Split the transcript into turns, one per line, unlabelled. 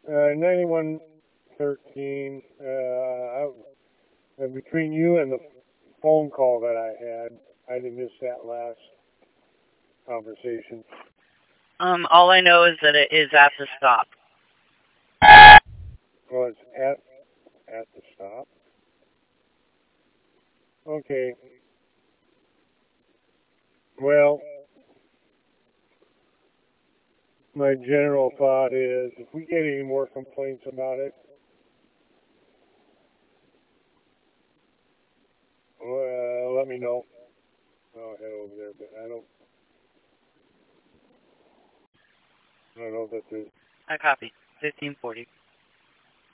9113. Between you and the phone call that I had, I didn't miss that last conversation.
All I know is that it is at the stop.
Well, it's at the stop. Okay. Well, my general thought is if we get any more complaints about it, well, let me know. I'll head over there, but I don't know that there's
I copy. 1540.